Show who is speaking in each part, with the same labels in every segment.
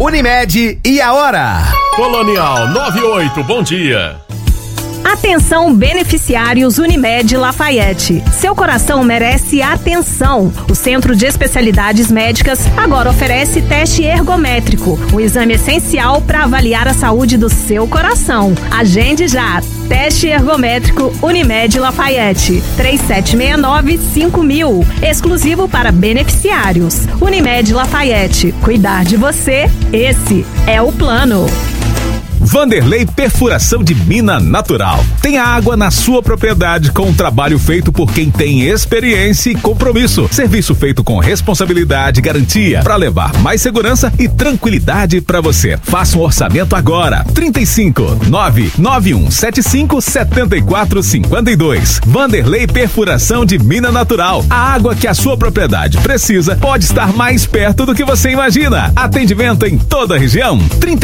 Speaker 1: Unimed e a hora.
Speaker 2: Colonial 98, bom dia.
Speaker 3: Atenção, beneficiários Unimed Lafayette. Seu coração merece atenção. O Centro de Especialidades Médicas agora oferece teste ergométrico, um exame essencial para avaliar a saúde do seu coração. Agende já. Teste ergométrico Unimed Lafayette. 3769-5000. Exclusivo para beneficiários. Unimed Lafayette. Cuidar de você, esse é o plano.
Speaker 4: Vanderlei Perfuração de Mina Natural. Tem água na sua propriedade com um trabalho feito por quem tem experiência e compromisso. Serviço feito com responsabilidade e garantia para levar mais segurança e tranquilidade para você. Faça um orçamento agora. 35-99175-7452. Vanderlei Perfuração de Mina Natural. A água que a sua propriedade precisa pode estar mais perto do que você imagina. Atendimento em toda a região.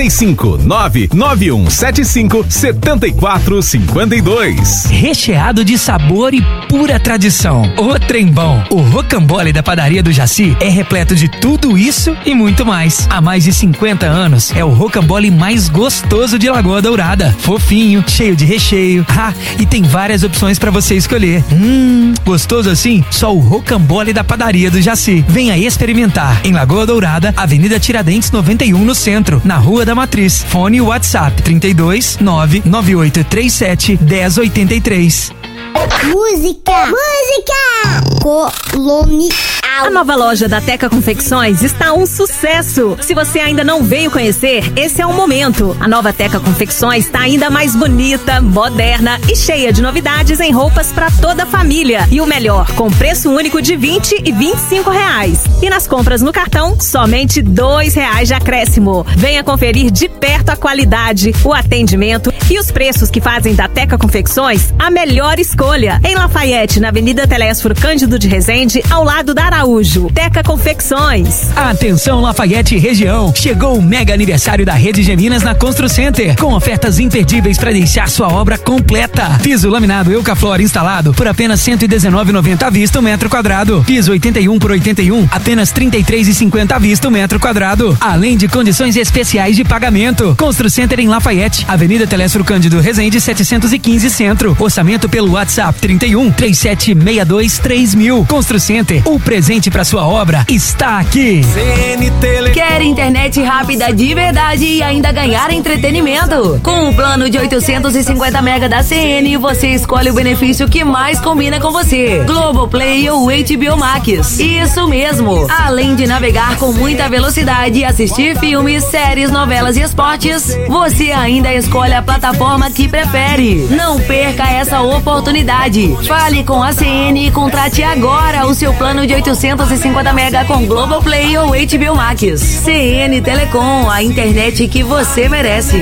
Speaker 4: 35-99175-7452.
Speaker 5: Recheado de sabor e pura tradição. O trembão. O rocambole da padaria do Jaci é repleto de tudo isso e muito mais. Há mais de 50 anos é o rocambole mais gostoso de Lagoa Dourada. Fofinho, cheio de recheio. E tem várias opções para você escolher. Gostoso assim? Só o rocambole da padaria do Jaci. Venha experimentar. Em Lagoa Dourada, Avenida Tiradentes 91 no centro, na Rua da Matriz. Fone e WhatsApp 32 99837 1083.
Speaker 6: Música Colonial.
Speaker 3: A nova loja da Teca Confecções está um sucesso. Se você ainda não veio conhecer, esse é o momento. A nova Teca Confecções está ainda mais bonita, moderna e cheia de novidades em roupas para toda a família. E o melhor, com preço único de R$20 e R$25. E nas compras no cartão, somente R$2 de acréscimo. Venha conferir de perto a qualidade, o atendimento e os preços que fazem da Teca Confecções a melhor escolha. Em Lafayette, na Avenida Telésforo Cândido de Resende, ao lado da Araújo. Teca Confecções.
Speaker 5: Atenção, Lafayette região. Chegou o mega aniversário da Rede Geminas na Constru Center, com ofertas imperdíveis para deixar sua obra completa. Piso laminado Eucaflor instalado por apenas R$119,90 à vista o metro quadrado. Piso 81 por 81, apenas R$33,50 à vista o metro quadrado. Além de condições especiais de pagamento. Constru Center em Lafayette, Avenida Telésforo Cândido Resende 715 Centro. Orçamento pelo WhatsApp 31 3762 3000. Constru Center, o presente para sua obra está aqui.
Speaker 7: Quer internet rápida de verdade e ainda ganhar entretenimento? Com um plano de 850 mega da CN, você escolhe o benefício que mais combina com você. Globoplay ou HBO Max. Isso mesmo. Além de navegar com muita velocidade e assistir filmes, séries, novelas e esportes, você ainda escolhe a plataforma que prefere. Não perca essa oportunidade. Fale com a CN e contrate agora o seu plano de 850 mega com Globoplay ou HBO Max. CN Telecom, a internet que você merece.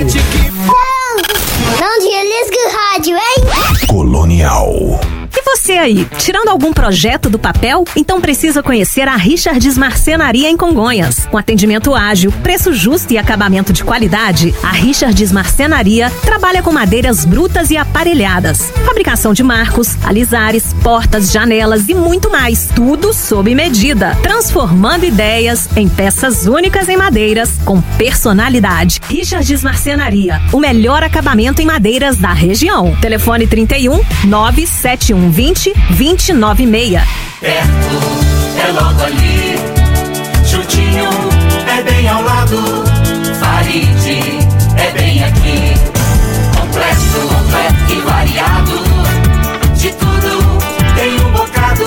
Speaker 6: Não desliga o rádio, hein?
Speaker 4: Colonial.
Speaker 3: E você aí, tirando algum projeto do papel? Então precisa conhecer a Richards Marcenaria em Congonhas. Com atendimento ágil, preço justo e acabamento de qualidade, a Richards Marcenaria trabalha com madeiras brutas e aparelhadas. Fabricação de marcos, alisares, portas, janelas e muito mais. Tudo sob medida. Transformando ideias em peças únicas em madeiras com personalidade. Richards Marcenaria, o melhor acabamento em madeiras da região. Telefone 31 971 20 296.
Speaker 8: Perto, é logo ali. Chutinho, é bem ao lado. Faride, é bem aqui. Completo e variado. De tudo, tem um bocado.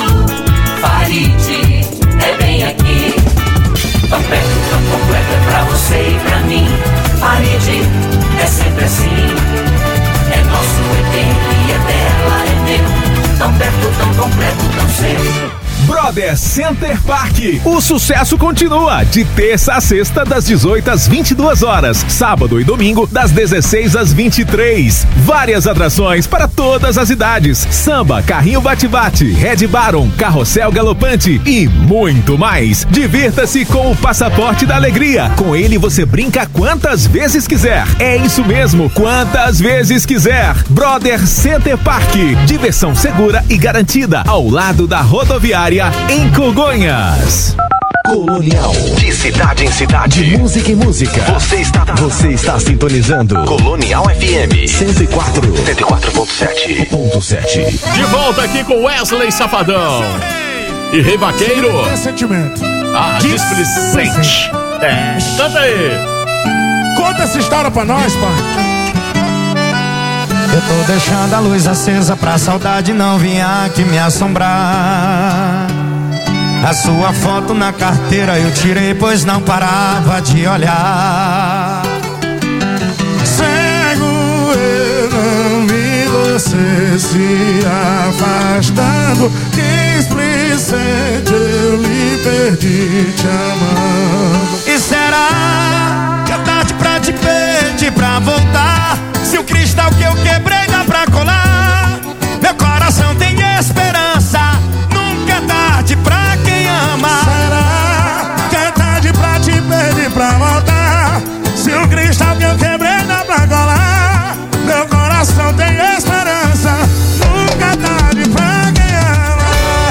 Speaker 8: Faride, é bem aqui. Tão perto, tão completo, é pra você e pra mim. Faride, é sempre assim. É nosso, é dele, é dela, é meu. Tão perto, tão completo, tão cedo.
Speaker 4: Brother Center Park. O sucesso continua de terça a sexta das 18 às 22 horas, sábado e domingo das 16 às 23. Várias atrações para todas as idades: samba, carrinho bate-bate, Red Baron, carrossel galopante e muito mais. Divirta-se com o Passaporte da Alegria. Com ele você brinca quantas vezes quiser. É isso mesmo, quantas vezes quiser. Brother Center Park. Diversão segura e garantida ao lado da rodoviária em Congonhas.
Speaker 1: Colonial. De cidade em cidade. De música em música. Você está sintonizando Colonial FM 104.7.
Speaker 2: De volta aqui com Wesley Safadão e Rei Vaqueiro. Displicente. Canta aí.
Speaker 9: Conta essa história pra nós, pai.
Speaker 10: Eu tô deixando a luz acesa pra saudade não vir aqui me assombrar. A sua foto na carteira eu tirei, pois não parava de olhar.
Speaker 9: Cego eu não vi você se afastando. Displicente eu me perdi te amando.
Speaker 10: E será que é tarde pra te pedir pra voltar? Se o cristal que eu quebrei dá pra colar, meu coração tem esperança. Nunca é tarde pra quem ama.
Speaker 9: Será que é tarde pra te pedir pra voltar? Se o cristal que eu quebrei dá pra colar, meu coração tem esperança. Nunca é tarde pra quem ama.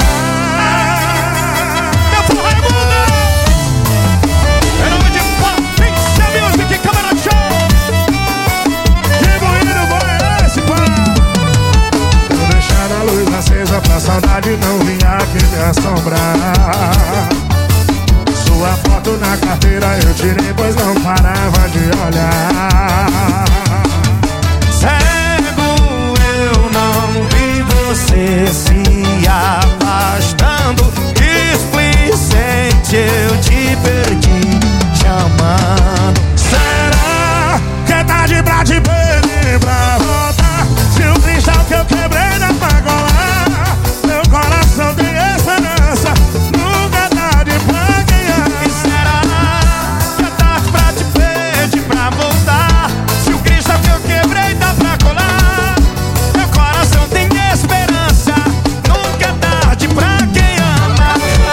Speaker 10: Meu povo é mundo. Em nome de Pixel Music, Câmara Show.
Speaker 9: Acesa pra saudade não vinha aqui me assombrar. Sua foto na carteira eu tirei, pois não parava de olhar.
Speaker 10: Cego eu não vi você se afastando. Displicente eu te perdi te amando.
Speaker 9: Será que é tarde pra te pedir pra voltar? Se o cristal que eu quebrei dá pra colar, meu coração tem esperança. Nunca é tarde pra quem ama.
Speaker 10: E será que é tarde pra te pedir pra voltar? Se o cristal que eu quebrei dá pra colar, meu coração tem esperança. Nunca é tarde pra quem ama.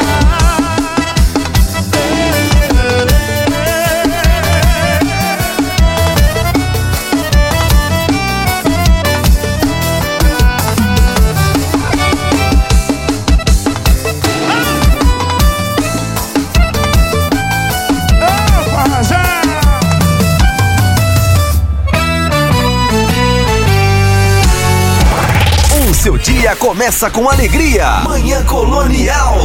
Speaker 1: O seu dia começa com alegria. Manhã Colonial.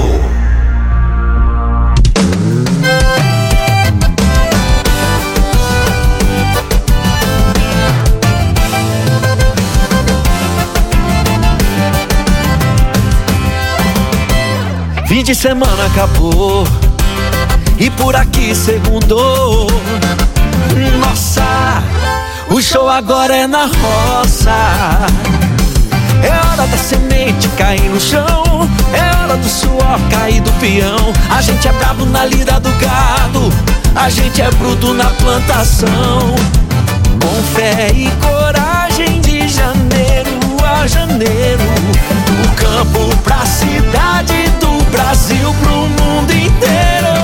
Speaker 11: Fim de semana acabou e por aqui segundou. Nossa, o show agora é na roça. É hora da semente cair no chão, é hora do suor cair do peão. A gente é brabo na lida do gado, a gente é bruto na plantação. Com fé e coragem de janeiro a janeiro, do campo pra cidade, do Brasil pro mundo inteiro.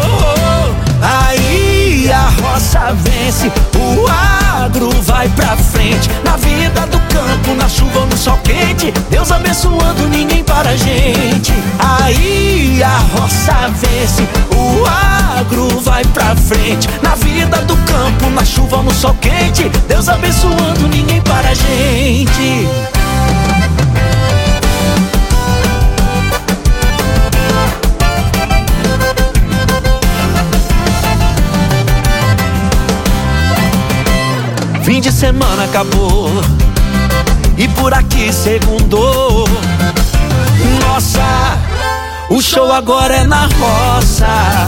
Speaker 11: Aí a roça vence, o agro vai pra frente. Na vida do campo, na chuva ou no sol quente, Deus abençoando, ninguém para a gente. Aí a roça vence, o agro vai pra frente. Na vida do campo, na chuva ou no sol quente, Deus abençoando, ninguém para a gente. Fim de semana acabou e por aqui segundou. Nossa, o show agora é na roça.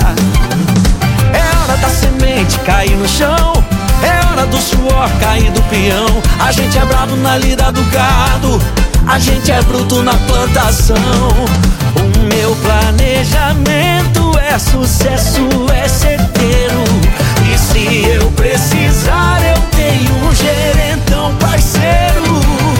Speaker 11: É hora da semente cair no chão, é hora do suor cair do peão. A gente é bravo na lida do gado, a gente é bruto na plantação. O meu planejamento é sucesso, é certeiro. E se eu precisar, eu tenho um gerentão parceiro.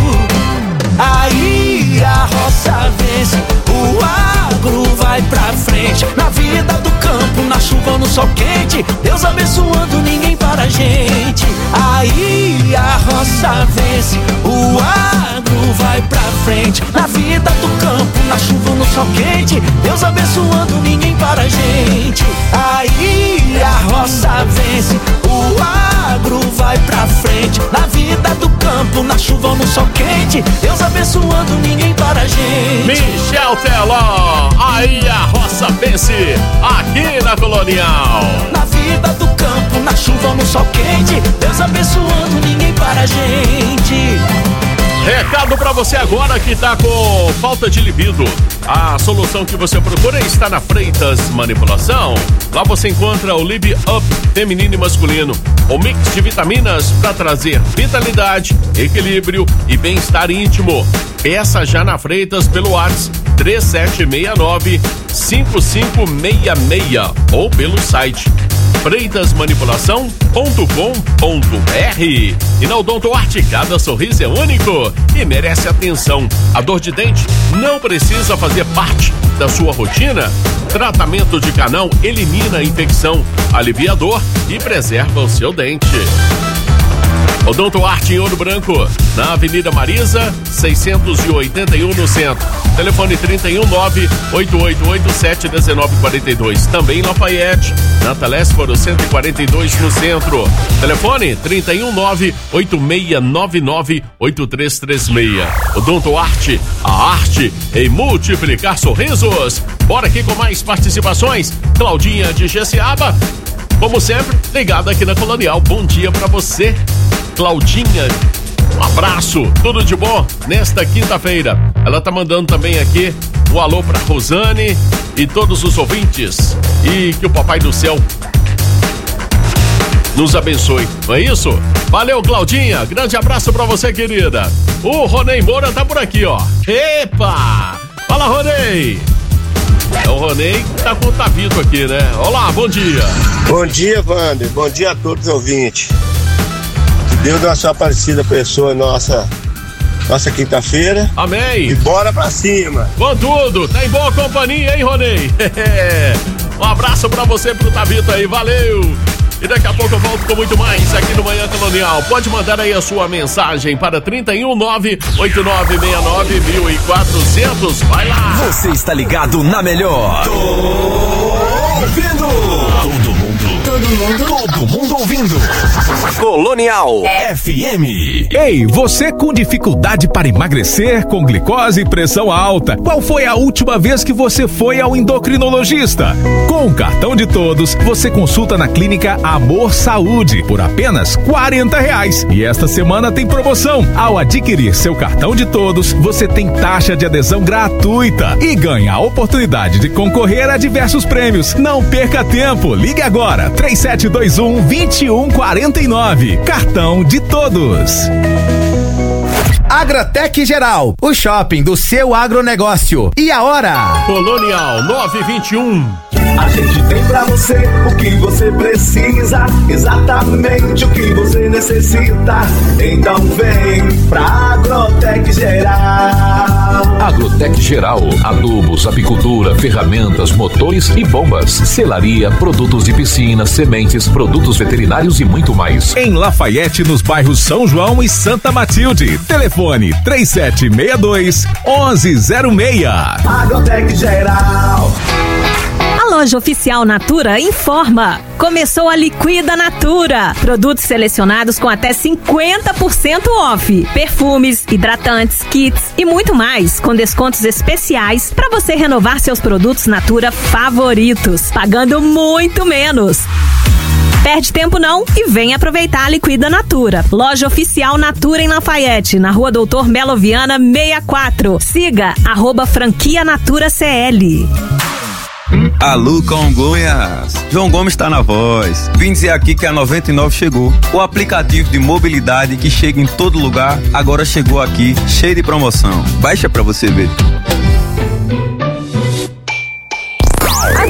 Speaker 11: Aí a roça vence, o agro vai pra frente. Na vida do campo, na chuva ou no sol quente, Deus abençoando, ninguém para a gente. Aí a roça vence, o agro agro vai pra frente. Na vida do campo, na chuva ou no sol quente, Deus abençoando, ninguém para a gente. Aí a roça vence, o agro vai pra frente. Na vida do campo, na chuva ou no sol quente, Deus abençoando, ninguém para a gente.
Speaker 2: Michel Teló, aí a roça vence, aqui na Colonial.
Speaker 11: Na vida do campo, na chuva ou no sol quente, Deus abençoando, ninguém para a gente.
Speaker 2: Recado pra você agora que tá com falta de libido. A solução que você procura está na Freitas Manipulação. Lá você encontra o Lib Up feminino e masculino, o mix de vitaminas para trazer vitalidade, equilíbrio e bem-estar íntimo. Peça já na Freitas pelo WhatsApp 3769-5566 ou pelo site freitasmanipulação.com.br. E na Odontoarte, cada sorriso é único e merece atenção. A dor de dente não precisa fazer parte da sua rotina. Tratamento de canal elimina a infecção, alivia a dor e preserva o seu dente. Odontoarte em Ouro Branco, na Avenida Marisa, 681 no centro. Telefone 319-8887-1942. Também em Lafayette, na Telésforo 142 no centro. Telefone 319-8699-8336. Odontoarte, a arte em multiplicar sorrisos. Bora aqui com mais participações. Claudinha de Jessiaba, como sempre, ligada aqui na Colonial. Bom dia pra você, Claudinha. Um abraço, tudo de bom nesta quinta-feira. Ela tá mandando também aqui um alô pra Rosane e todos os ouvintes. E que o Papai do Céu nos abençoe, não é isso? Valeu, Claudinha, grande abraço pra você, querida. O Ronei Moura tá por aqui, ó. Epa! Fala, Ronei! É o Ronei que tá com o Tavito aqui, né? Olá, bom dia.
Speaker 12: Bom dia, Wander. Bom dia a todos os ouvintes. Que Deus dê uma sua parecida pessoa nossa quinta-feira.
Speaker 2: Amém.
Speaker 12: E bora pra cima.
Speaker 2: Com tudo. Tá em boa companhia, hein, Ronei? Um abraço pra você, pro Tavito aí. Valeu. E daqui a pouco eu volto com muito mais aqui no Manhã Colonial. Pode mandar aí a sua mensagem para 319-8969-1400. Vai lá.
Speaker 1: Você está ligado na melhor. Tô ouvindo. Todo mundo ouvindo. Colonial FM.
Speaker 4: Ei, você com dificuldade para emagrecer, com glicose e pressão alta, qual foi a última vez que você foi ao endocrinologista? Com o cartão de todos, você consulta na clínica Amor Saúde por apenas R$40. E esta semana tem promoção. Ao adquirir seu cartão de todos, você tem taxa de adesão gratuita e ganha a oportunidade de concorrer a diversos prêmios. Não perca tempo, ligue agora, 3721-2149. Cartão de todos.
Speaker 13: Agratec Geral, o shopping do seu agronegócio. E a hora?
Speaker 2: Colonial 921.
Speaker 14: A gente tem pra você o que você precisa, exatamente o que você necessita. Então vem pra Agrotec Geral.
Speaker 15: Agrotec Geral, adubos, apicultura, ferramentas, motores e bombas, selaria, produtos de piscina, sementes, produtos veterinários e muito mais.
Speaker 4: Em Lafayette, nos bairros São João e Santa Matilde. Telefone 3762-1106.
Speaker 14: Agrotec Geral.
Speaker 3: A loja oficial Natura informa. Começou a Liquida Natura. Produtos selecionados com até 50% off. Perfumes, hidratantes, kits e muito mais, com descontos especiais para você renovar seus produtos Natura favoritos, pagando muito menos. Perde tempo não e vem aproveitar a Liquida Natura. Loja oficial Natura em Lafayette, na Rua Doutor Melo Viana 64. Siga @franquia Natura CL.
Speaker 16: Alô, Congonhas! João Gomes está na voz. Vim dizer aqui que a 99 chegou. O aplicativo de mobilidade que chega em todo lugar, agora chegou aqui, cheio de promoção. Baixa pra você ver.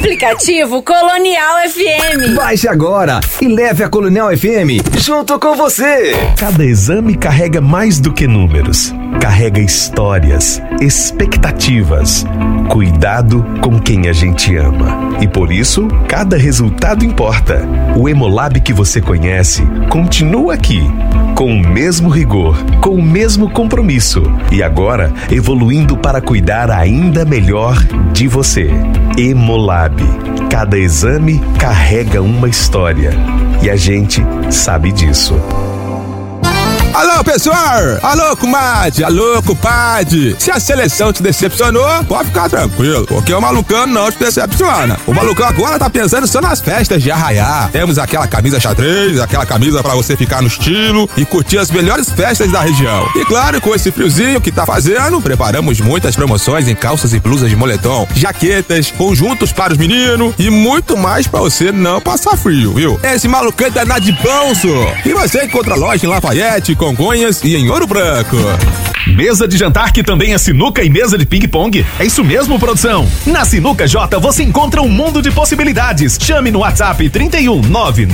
Speaker 17: Aplicativo Colonial FM.
Speaker 18: Baixe agora e leve a Colonial FM junto com você.
Speaker 1: Cada exame carrega mais do que números. Carrega histórias, expectativas, cuidado com quem a gente ama. E por isso, cada resultado importa. O Hemolab que você conhece continua aqui, com o mesmo rigor, com o mesmo compromisso e agora evoluindo para cuidar ainda melhor de você. Hemolab. Cada exame carrega uma história e a gente sabe disso.
Speaker 19: Alô, pessoal! Alô, comadre! Alô, compadre! Se a seleção te decepcionou, pode ficar tranquilo, porque o Malucão não te decepciona. O Malucão agora tá pensando só nas festas de arraiá. Temos aquela camisa xadrez, aquela camisa pra você ficar no estilo e curtir as melhores festas da região. E claro, com esse friozinho que tá fazendo, preparamos muitas promoções em calças e blusas de moletom, jaquetas, conjuntos para os meninos e muito mais pra você não passar frio, viu? Esse Malucão tá na de bolso. E você encontra loja em Lafayette, Congonhas e em Ouro Branco.
Speaker 4: Mesa de jantar que também é sinuca e mesa de ping-pong? É isso mesmo, produção? Na Sinuca J você encontra um mundo de possibilidades. Chame no WhatsApp 31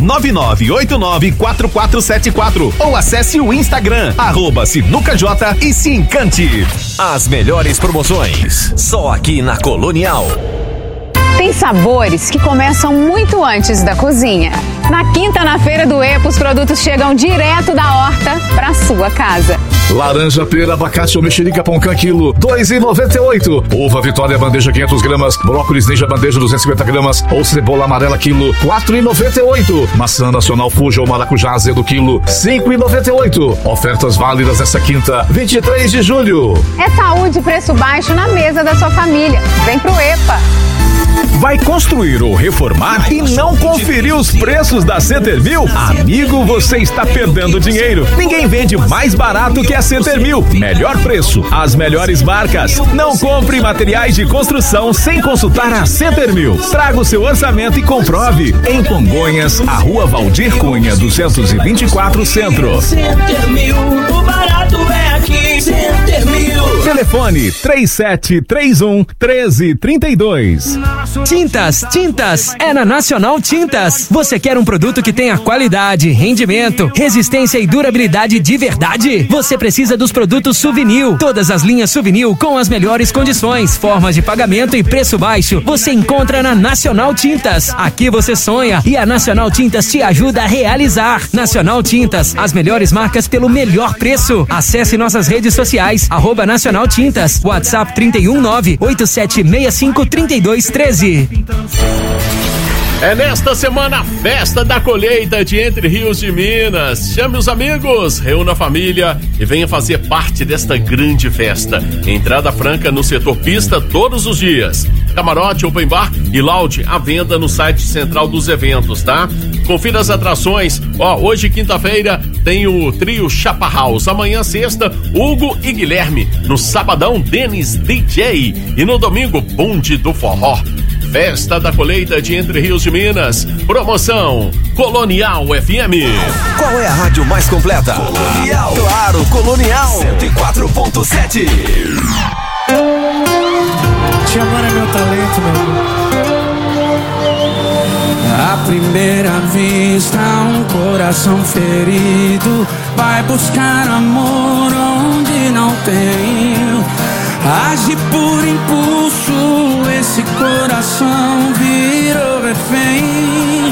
Speaker 4: 999894474 ou acesse o Instagram @SinucaJ e se encante.
Speaker 1: As melhores promoções, só aqui na Colonial.
Speaker 20: Tem sabores que começam muito antes da cozinha. Na quinta, na Feira do EPA, os produtos chegam direto da horta para sua casa.
Speaker 21: Laranja, pera, abacate ou mexerica Poncã quilo, R$2,98. Uva Vitória, bandeja 500 gramas. Brócolis Ninja, bandeja 250 gramas. Ou cebola amarela, quilo, R$4,98. Maçã nacional Fuja ou maracujá azedo, quilo, R$5,98. Ofertas válidas essa quinta, 23 de julho.
Speaker 20: É saúde e preço baixo na mesa da sua família. Vem pro EPA.
Speaker 4: Vai construir ou reformar e não conferir os preços da Centermil? Amigo, você está perdendo dinheiro. Ninguém vende mais barato que a Centermil. Melhor preço, as melhores marcas. Não compre materiais de construção sem consultar a Centermil. Traga o seu orçamento e comprove. Em Congonhas, a Rua Valdir Cunha, 224 Centro.
Speaker 11: Centermil, o barato é aqui. Centermil.
Speaker 4: Telefone 3731-1332.
Speaker 5: Tintas é na Nacional Tintas. Você quer um produto que tenha qualidade, rendimento, resistência e durabilidade de verdade? Você precisa dos produtos Souvenir. Todas as linhas Souvenir com as melhores condições, formas de pagamento e preço baixo. Você encontra na Nacional Tintas. Aqui você sonha e a Nacional Tintas te ajuda a realizar. Nacional Tintas, as melhores marcas pelo melhor preço. Acesse nossas redes sociais, @Nacional Tintas, WhatsApp 319-8765-3213.
Speaker 2: É nesta semana a festa da colheita de Entre Rios de Minas. Chame os amigos, reúna a família e venha fazer parte desta grande festa. Entrada franca no setor pista todos os dias. Camarote, open bar e lounge à venda no site central dos eventos, tá? Confira as atrações. Hoje, quinta-feira, tem o trio Chapa House. Amanhã, sexta, Hugo e Guilherme. No sabadão, Denis DJ. E no domingo, Bonde do Forró. Festa da colheita de Entre Rios de Minas. Promoção Colonial FM.
Speaker 1: Qual é a rádio mais completa? Colonial. Claro, Colonial. 104.7.
Speaker 11: Te amar é meu talento, meu amor. À primeira vista, um coração ferido vai buscar amor onde não tem. Age por impulso, esse coração virou refém.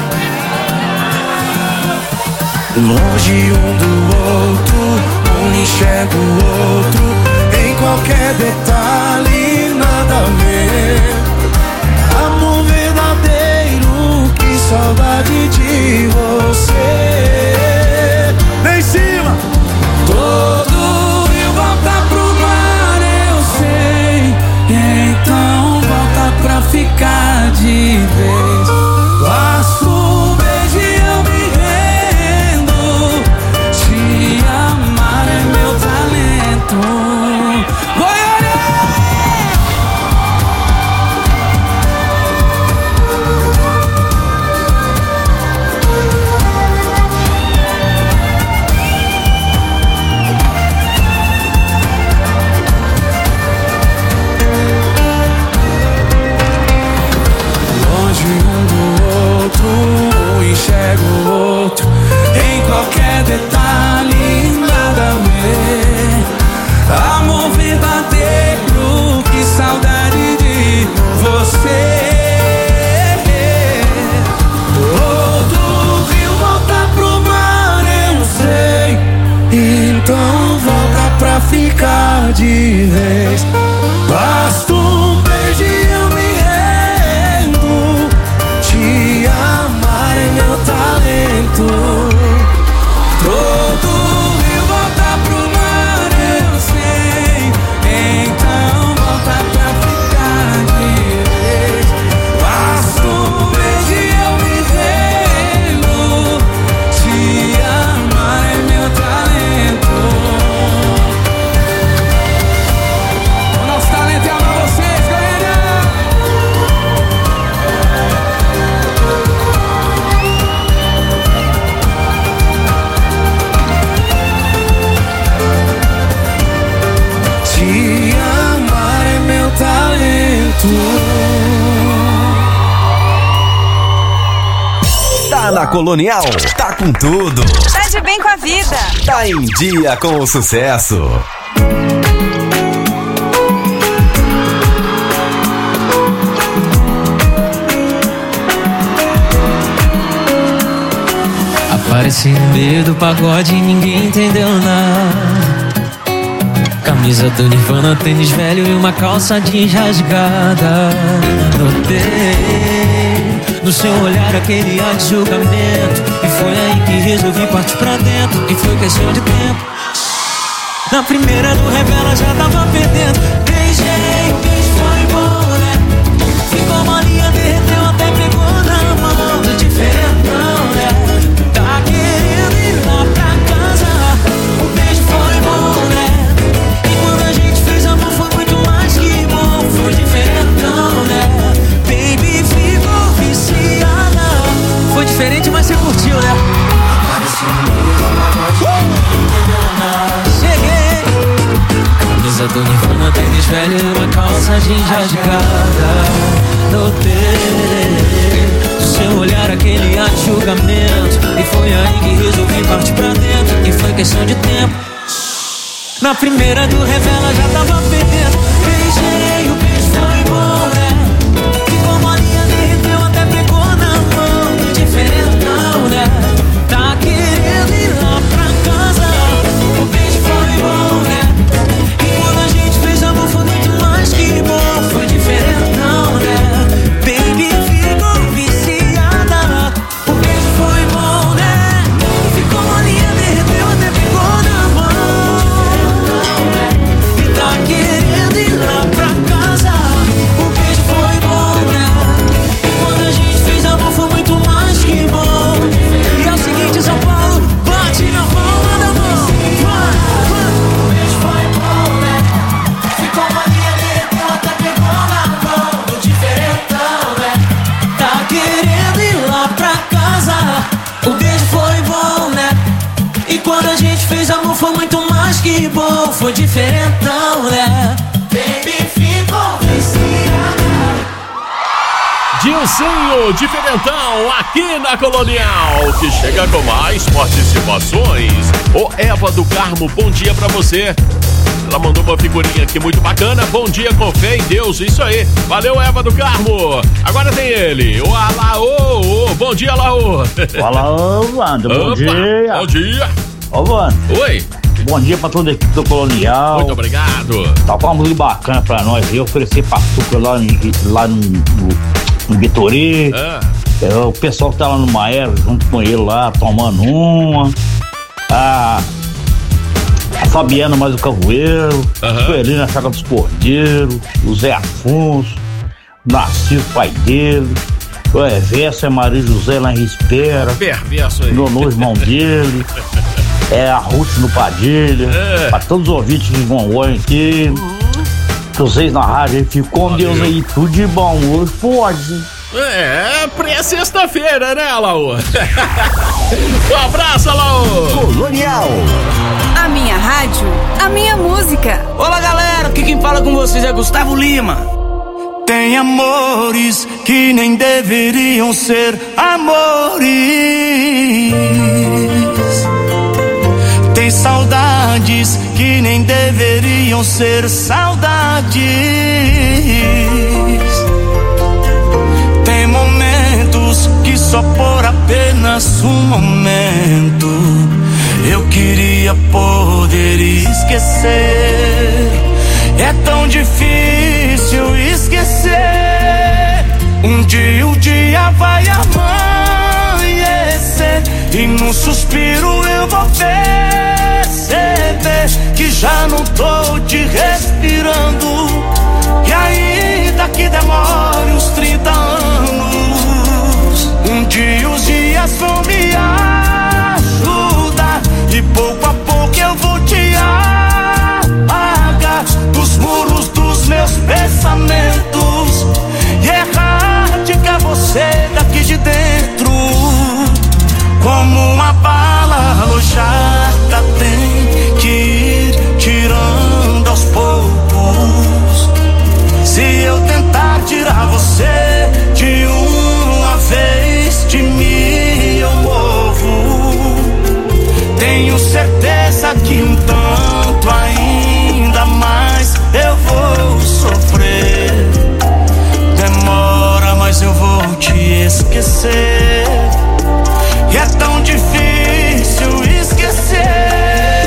Speaker 11: Longe um do outro, um enxerga o outro. Em qualquer detalhe, nada a ver. Amor verdadeiro, que saudade de você. Vem em cima! Todo rio volta pro mar, eu sei. Então volta pra ficar de vez. Passo um beijo e eu me rendo. Te amar é meu talento. ficar de vez. Basta um beijo e eu me rendo. Te amar é meu talento. Todo rio volta pro mar, eu sei. Então volta pra ficar de vez. Basta um beijo e eu me rendo. Te amar é meu talento. O nosso talento é amar vocês, galera. Te amar é meu talento.
Speaker 18: Tá na Colonial, tá com tudo.
Speaker 7: Tá de bem com a vida.
Speaker 18: Tá em dia com o sucesso.
Speaker 11: Apareci no meio do pagode e ninguém entendeu nada. Camisa do Nirvana, tênis velho e uma calça jeans rasgada. Notei no seu olhar aquele ar de julgamento, e foi aí que resolvi partir pra dentro. E foi questão de tempo. Na primeira do revela já tava perdendo. Beijei, o beijo foi bom, né? Ficou molinha, derreteu, até pegou na mão. Tô diferentão, né? Tá querendo ir lá pra casa. O beijo foi bom, né? E quando a gente fez amor foi muito mais que bom. Foi diferentão, né? Baby, ficou viciada. Foi diferente, mas você curtiu, né? Cheguei. Camisa do Nirvana, tênis velho e uma calça jeans rasgada. Notei do seu olhar aquele ar de julgamento, e foi aí que resolvi partir pra dentro. E foi questão de tempo. Na primeira do revela já tava perdendo. Beijei, o beijo foi bom, né? Ficou molinha, derreteu, até pegou na mão. Diferentão, né? Tá querendo ir lá pra casa. O beijo foi bom, né? E quando a gente fez amor foi muito mais que bom. Foi diferentão, né? Baby, ficou viciada. O beijo foi bom, né? Ficou molinha, derreteu, até pegou na mão. E tá querendo ir lá pra casa. O beijo foi bom, né? E quando a gente fez amor foi muito mais que bom. E é o seguinte, São Paulo, bate na palma da mão. O beijo foi bom, né? Ficou molinha, derreteu, até pegou na mão. Do diferentão, né? Tá querendo ir lá pra casa. O beijo foi bom, né? E quando a gente fez amor foi muito mais que bom. Foi diferentão, né? Baby, ficou viciada.
Speaker 2: Dilcinho, diferentão, aqui na Colonial, que chega com mais participações. Ô Eva do Carmo, bom dia pra você. Ela mandou uma figurinha aqui muito bacana. Bom dia, com fé em Deus, isso aí. Valeu, Eva do Carmo. Agora tem ele, o Alaô. Bom dia, Alaô.
Speaker 22: Fala, Wanda, bom dia.
Speaker 2: Bom dia.
Speaker 22: Ô, Wanda.
Speaker 2: Oi.
Speaker 22: Bom dia pra toda a equipe do Colonial.
Speaker 2: Muito obrigado.
Speaker 22: Tá com uma música bacana pra nós. Eu ofereci pra açúcar lá no Vitorê. O pessoal que tá lá no Maé, junto com ele lá, tomando uma. A Fabiana mais o Cavoeiro. Sueli na Chácara dos Cordeiros. O Zé Afonso. Narciso, pai dele. O Everson, Maria José lá em Rispera.
Speaker 2: Perverso aí.
Speaker 22: Nono, irmão dele. A Ruth no Padilha. Pra todos os ouvintes que vão hoje aqui. Vocês na rádio aí, ficou com Deus aí, tudo de bom. Hoje pode.
Speaker 2: Pré-sexta-feira, né, Alaô? Um abraço, Alaô.
Speaker 18: Colonial.
Speaker 7: A minha rádio, a minha música.
Speaker 11: Olá, galera, aqui quem fala com vocês é Gustavo Lima. Tem amores que nem deveriam ser amores. Tem saudades que nem deveriam ser saudades. Tem momentos que só por apenas um momento eu queria poder esquecer.
Speaker 10: esquecer. É tão difícil esquecer. Um dia o dia vai amanhecer e num suspiro eu vou perceber que já não tô te respirando. E ainda que demore uns 30 anos, um dia os dias vão me ajudar e pouco a pouco eu vou te apagar dos muros dos meus pensamentos e erradicar você daqui de dentro. Como uma bala alojada tem que ir tirando aos poucos. Se eu tentar tirar você de uma vez, de mim eu morro. Tenho certeza que um tanto ainda mais eu vou sofrer. Demora, mas eu vou te esquecer. E é tão difícil esquecer.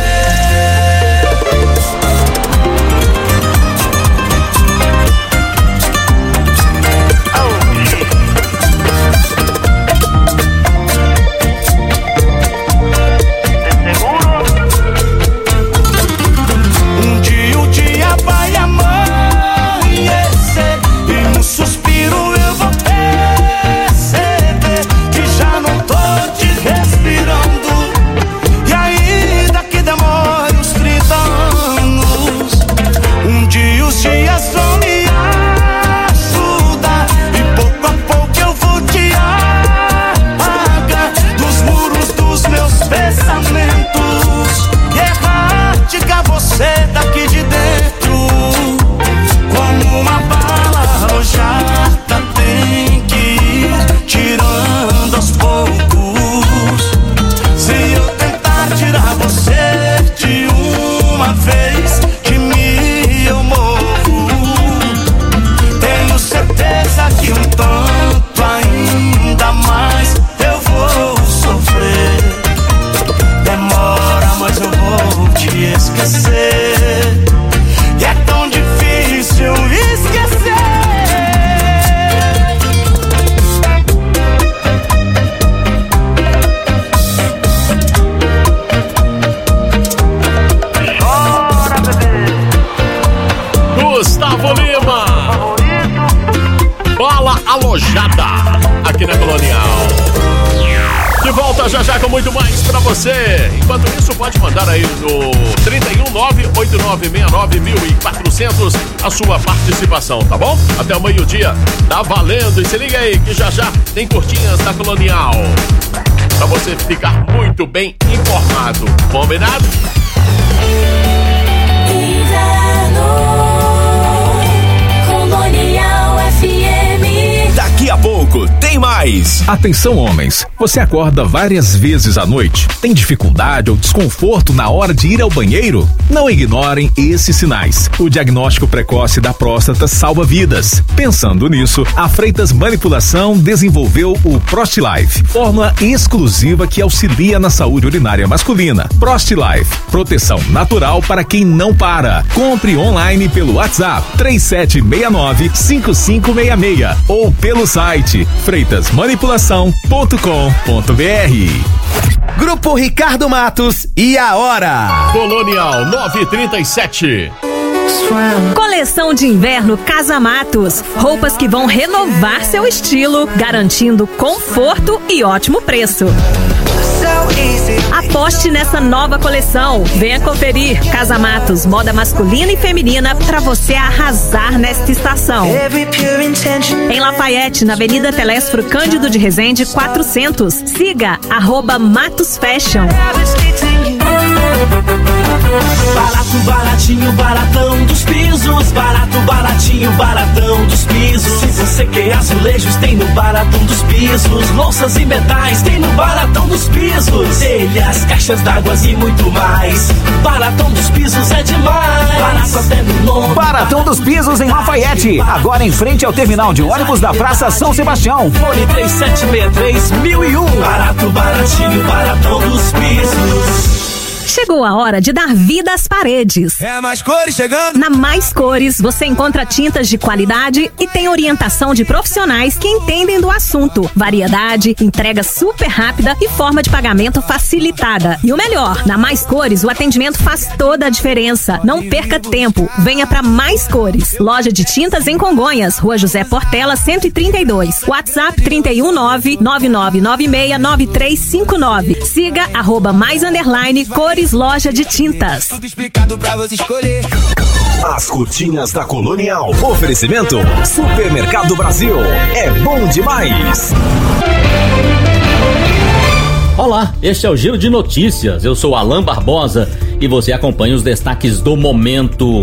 Speaker 10: Um dia o dia vai amanhecer e no suspiro eu vou perceber que já não tô te respirando. E ainda que demore uns 30 anos, um dia os dias vão me ajudar e pouco a pouco eu vou te apagar dos muros dos meus pensamentos e erradicar você daqui de dentro. Como uma bala alojada tem que ir tirando aos poucos. Se eu tentar tirar você de uma vez, de mim eu morro. Tenho certeza que um tanto ainda mais eu vou sofrer. Demora, mas eu vou te esquecer. E é tão difícil esquecer.
Speaker 2: Gustavo Lima, Bala Alojada, aqui na Colonial. De volta já já com muito mais pra você. Enquanto isso, pode mandar aí no 319-8969-1400 a sua participação, tá bom? Até o meio-dia, tá valendo. E se liga aí que já já tem curtinhas da Colonial pra você ficar muito bem informado. Combinado?
Speaker 6: Colonial FM.
Speaker 1: Daqui a pouco tem mais.
Speaker 4: Atenção, homens. Você acorda várias vezes à noite? Tem dificuldade ou desconforto na hora de ir ao banheiro? Não ignorem esses sinais. O diagnóstico precoce da próstata salva vidas. Pensando nisso, a Freitas Manipulação desenvolveu o ProstLife, fórmula exclusiva que auxilia na saúde urinária masculina. ProstLife, proteção natural para quem não para. Compre online pelo WhatsApp 3769-5566 ou pelo site freitasmanipulação.com.br.
Speaker 13: Grupo Ricardo Matos e a hora.
Speaker 2: Colonial 937.
Speaker 3: Coleção de inverno Casa Matos. Roupas que vão renovar seu estilo, garantindo conforto e ótimo preço. Aposte nessa nova coleção. Venha conferir. Casa Matos, moda masculina e feminina para você arrasar nesta estação. Em Lafayette, na Avenida Telésforo Cândido de Resende 400. Siga @Matos Fashion.
Speaker 11: Barato, baratinho, baratão dos pisos. Barato, baratinho, baratão dos pisos. Se você quer azulejos, tem no Baratão dos Pisos. Louças e metais, tem no Baratão dos Pisos. Telhas, caixas d'água e muito mais. Baratão dos Pisos é demais. Barato até no nome.
Speaker 8: Baratão dos Pisos em Lafayette. Agora em frente ao terminal de ônibus da Praça São Sebastião.
Speaker 11: Fone 3763-1001. Barato, baratinho, baratão dos pisos.
Speaker 3: Chegou Chegou a hora de dar vida às paredes.
Speaker 10: É Mais Cores chegando.
Speaker 3: Na Mais Cores, você encontra tintas de qualidade e tem orientação de profissionais que entendem do assunto. Variedade, entrega super rápida e forma de pagamento facilitada. E o melhor, na Mais Cores, o atendimento faz toda a diferença. Não perca tempo. Venha para Mais Cores. Loja de tintas em Congonhas, Rua José Portela, 132. WhatsApp 31996969359. Siga @mais_cores loja de tintas.
Speaker 10: Tudo explicado pra você escolher.
Speaker 1: As curtinhas da Colonial. Oferecimento Supermercado Brasil. É bom demais.
Speaker 9: Olá, este é o Giro de Notícias. Eu sou Alain Barbosa e você acompanha os destaques do momento.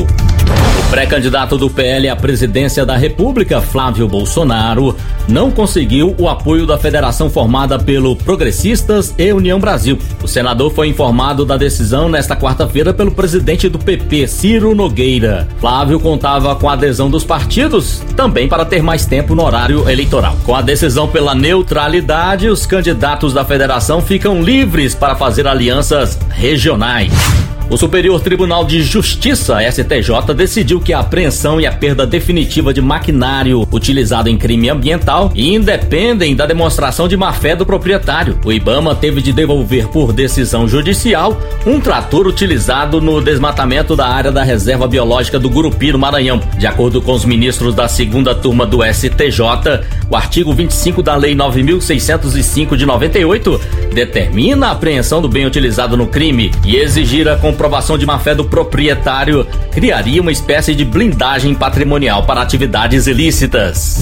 Speaker 9: O pré-candidato do PL à presidência da República, Flávio Bolsonaro, não conseguiu o apoio da federação formada pelo Progressistas e União Brasil. O senador foi informado da decisão nesta quarta-feira pelo presidente do PP, Ciro Nogueira. Flávio contava com a adesão dos partidos, também para ter mais tempo no horário eleitoral. Com a decisão pela neutralidade, os candidatos da federação ficam livres para fazer alianças regionais. O Superior Tribunal de Justiça, STJ, decidiu que a apreensão e a perda definitiva de maquinário utilizado em crime ambiental independem da demonstração de má-fé do proprietário. O IBAMA teve de devolver por decisão judicial um trator utilizado no desmatamento da área da Reserva Biológica do Gurupi, no Maranhão. De acordo com os ministros da segunda turma do STJ, o artigo 25 da Lei 9.605 de 98 determina a apreensão do bem utilizado no crime e exigir a comprovação de má-fé do proprietário criaria uma espécie de blindagem patrimonial para atividades ilícitas.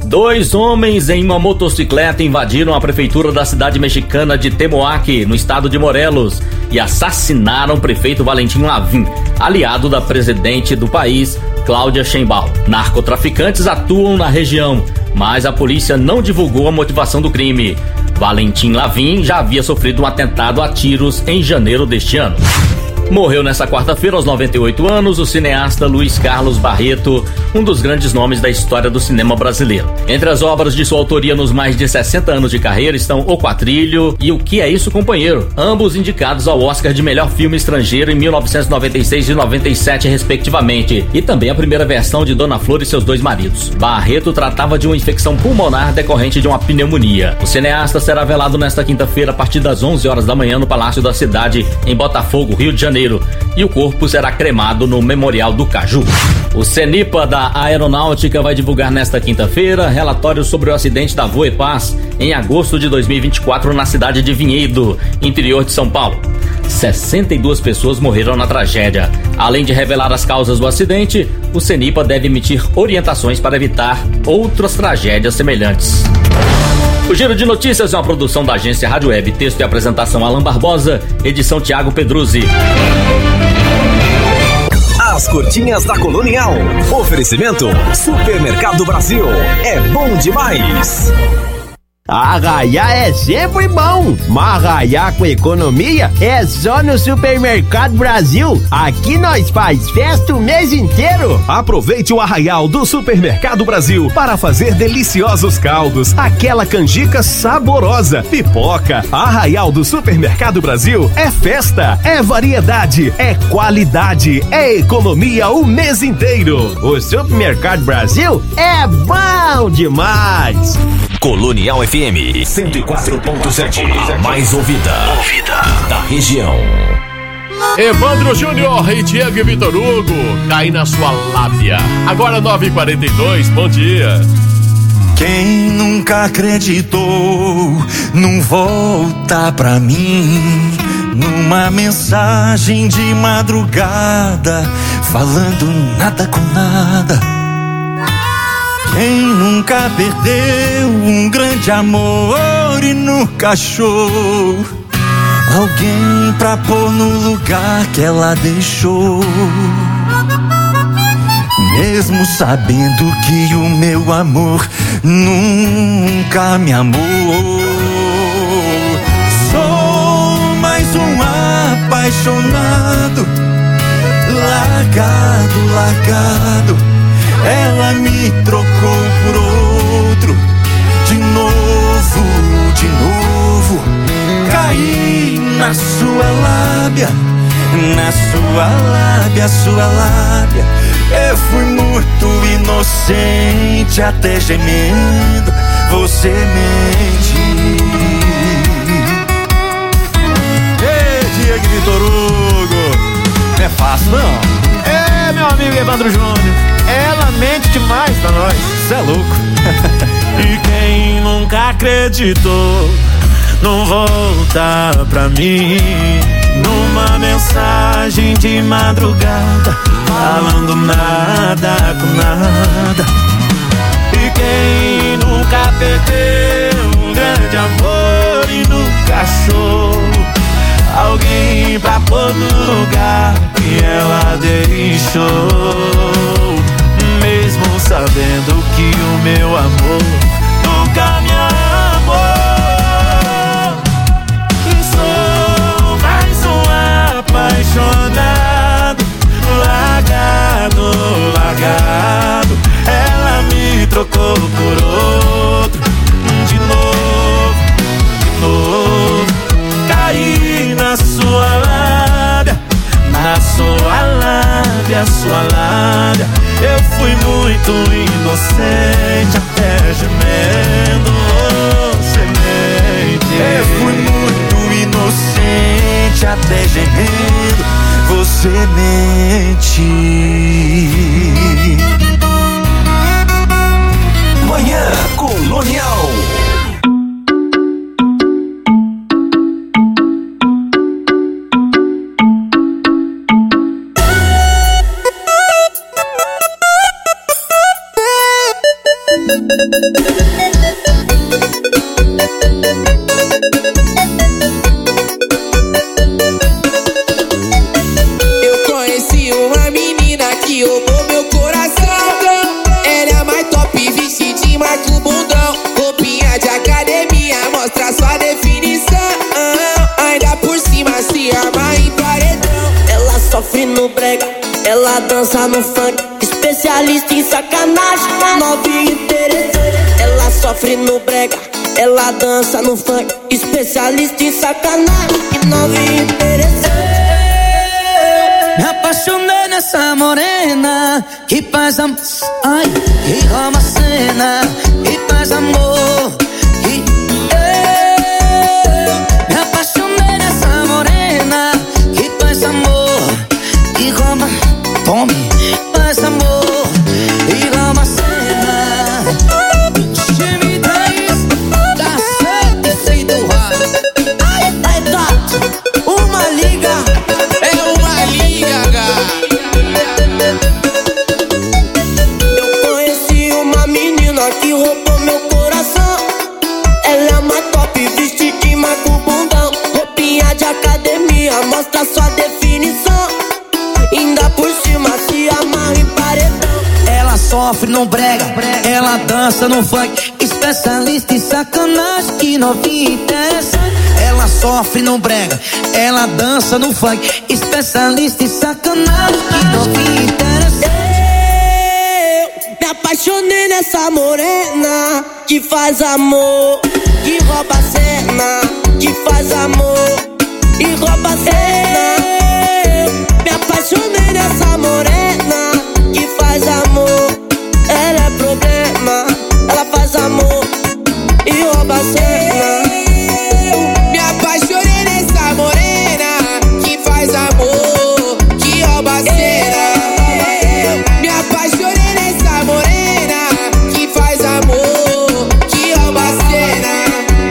Speaker 9: 2 homens em uma motocicleta invadiram a prefeitura da cidade mexicana de Temoac, no estado de Morelos, e assassinaram o prefeito Valentim Lavin, aliado da presidente do país, Cláudia Sheinbaum. Narcotraficantes atuam na região, mas a polícia não divulgou a motivação do crime. Valentim Lavin já havia sofrido um atentado a tiros em janeiro deste ano. Morreu nessa quarta-feira, aos 98 anos, o cineasta Luiz Carlos Barreto, um dos grandes nomes da história do cinema brasileiro. Entre as obras de sua autoria nos mais de 60 anos de carreira estão O Quatrilho e O Que É Isso, Companheiro, ambos indicados ao Oscar de melhor filme estrangeiro em 1996 e 97, respectivamente, e também a primeira versão de Dona Flor e Seus Dois Maridos. Barreto tratava de uma infecção pulmonar decorrente de uma pneumonia. O cineasta será velado nesta quinta-feira a partir das 11 horas da manhã no Palácio da Cidade, em Botafogo, Rio de Janeiro, e o corpo será cremado no Memorial do Caju. O CENIPA da Aeronáutica vai divulgar nesta quinta-feira relatório sobre o acidente da Voepaz em agosto de 2024 na cidade de Vinhedo, interior de São Paulo. 62 pessoas morreram na tragédia. Além de revelar as causas do acidente, o CENIPA deve emitir orientações para evitar outras tragédias semelhantes. O Giro de Notícias é uma produção da agência Rádio Web. Texto e apresentação Alain Barbosa, edição Thiago Pedruzzi.
Speaker 1: As curtinhas da Colonial. Oferecimento Supermercado Brasil. É bom demais.
Speaker 12: Arraiar é sempre bom, mas arraiar com economia é só no Supermercado Brasil. Aqui nós faz festa o mês inteiro.
Speaker 1: Aproveite o arraial do Supermercado Brasil para fazer deliciosos caldos, aquela canjica saborosa, pipoca. Arraial do Supermercado Brasil é festa, é variedade, é qualidade, é economia o mês inteiro.
Speaker 12: O Supermercado Brasil é bom demais.
Speaker 1: Colonial FM 104.7, mais ouvida da região.
Speaker 2: Evandro Júnior e Diego e Vitor Hugo, cai na sua lábia. Agora 9h42, bom dia.
Speaker 10: Quem nunca acreditou não volta pra mim, numa mensagem de madrugada, falando nada com nada. Quem nunca perdeu um grande amor e nunca achou alguém pra pôr no lugar que ela deixou, mesmo sabendo que o meu amor nunca me amou. Sou mais um apaixonado, largado. Ela me trocou por outro, de novo. Caí na sua lábia, na sua lábia. Eu fui muito inocente, até gemendo você mente.
Speaker 14: Ei, Diego Vitor Hugo, não é fácil não. É, meu amigo Evandro Júnior, ela mente demais pra nós, cê é louco.
Speaker 10: E quem nunca acreditou não volta pra mim, numa mensagem de madrugada, falando nada com nada. E quem nunca perdeu um grande amor e nunca achou alguém pra pôr no lugar que ela deixou, mesmo sabendo que o meu amor nunca me amou. Sou mais um apaixonado, largado. Ela me trocou por outro, de novo. Caí na sua lábia. Eu fui muito inocente, até gemendo você mente. Eu fui muito inocente, até gemendo você mente.
Speaker 18: Manhã Colonial.
Speaker 15: Eu conheci uma menina que roubou meu coração. Ela é mais top, vestidinho, marca o bundão. Roupinha de academia, mostra sua definição. Ainda por cima se arma em paredão.
Speaker 23: Ela sofre no brega, ela dança no funk. Especialista em sacanagem, novinha interessante. Ela sofre no brega, ela dança no funk. Especialista em sacanagem, novinha interessante.
Speaker 11: Me apaixonei nessa morena que faz amor, ai, que rouba a cena, que faz amor. Me apaixonei nessa morena que faz amor, que rouba, tome, faz amor, e rouba a cena. Time 10, tá certo e sem doar. Ai, gato, uma liga.
Speaker 23: Eu conheci uma menina que roubou meu coração. Ela é mais top, vestidinho, marca o bundão. Roupinha de academia, mostra sua definição. Ainda por cima se amarra em paredão.
Speaker 11: Ela sofre no brega, ela dança no funk. Especialista em sacanagem, que novinha interessante. Ela sofre no brega, ela dança no funk. Especialista em sacanagem, que novinha interessante.
Speaker 23: Eu me apaixonei nessa morena que faz amor, que rouba a cena, que faz amor e rouba a cena. Eu me apaixonei nessa morena que faz amor. Ela é problema, ela faz amor e rouba a cena.
Speaker 15: Me apaixonei nessa morena que faz amor, que rouba a cena. Me apaixonei nessa morena que faz amor, que rouba a cena.